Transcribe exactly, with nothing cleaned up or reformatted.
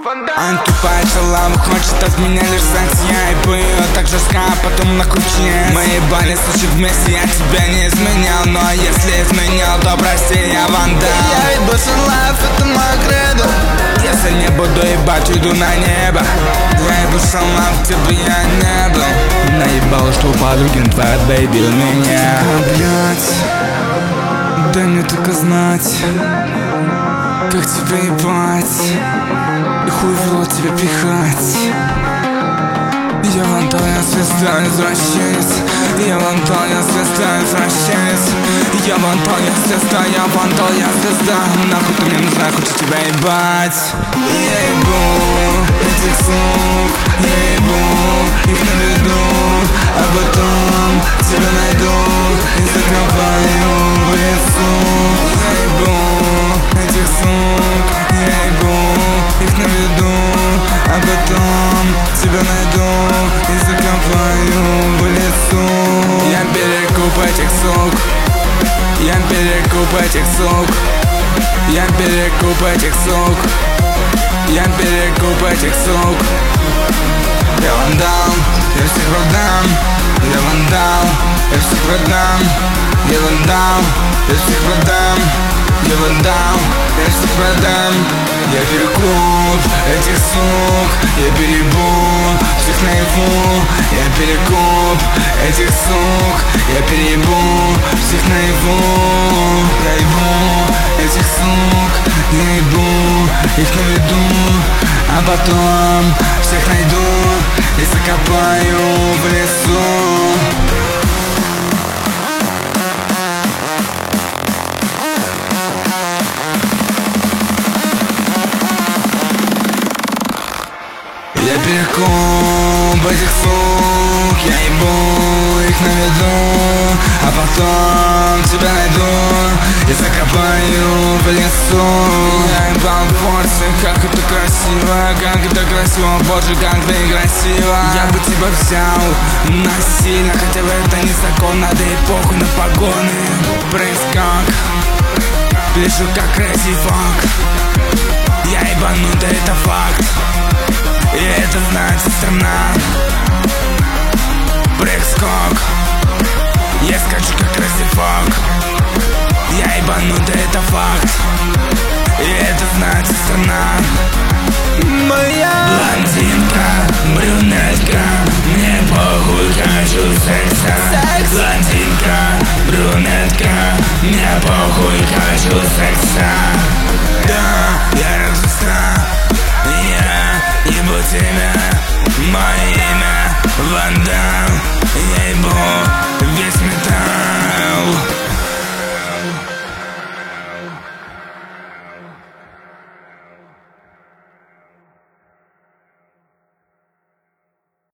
Она тупая шалава, хочет от меня лишь секс. Я ебу ее так жестко, а потом на круче. Мы ебали суши вместе, я тебя не изменял. Но если изменял, то прости, я вандал. Я ведь боссын лайф, это мой кредо. Если не буду ебать, уйду на небо. Я ебу шалав, где бы я не был. Наебал, что у подруги твоя бэйби у меня. Блять, дай мне только знать, как тебя ебать и хуй в рот тебе пихать. Я вандал, я звезда, извращенец. Я вандал, я звезда, извращенец. Я вандал, я звезда, я вандал, я звезда. Нахуй ты мне нужна, хочу тебя ебать. Я ебу этих сук, я ебу их на виду, а потом тебя найду и закопаю в лесу. Я ебу этих сук, я ебу их на виду, а потом тебя найду и закопаю в лесу. Я перекуп этих сук, я перекуп этих сук, я перекуп этих сук, я перекуп этих сук. Я вандал, я всех продам, я вандал, я всех продам, я вандал, я всех продам, я вандал, я всех продам. Я перекуп этих сук, я перебу всех наяву. Я перекуп этих сук, я перебу всех наяву. Я ебу этих сук, я ебу их на виду, а потом всех найду и закопаю в лесу. Я перекуп этих сук, я ебу их на виду, а потом тебя найду и закопаю в лесу. Я ебал порции, как это красиво, как это красиво, боже, как ты красиво. Я бы тебя взял насильно, хотя бы это незаконно, да и похуй на погоны. Прыг-скак, пишу как crazy fuck. Я ебанутый, это факт, и это знает страна. Прыг-скок, я скачу как crazy fuck. Я ебанутый, это факт, и это знает страна. Моя блондинка, брюнетка, мне похуй, хочу секса. Секс. Блондинка, брюнетка, мне похуй, хочу секса. Да, я рок-звезда, я ебу тебя, мои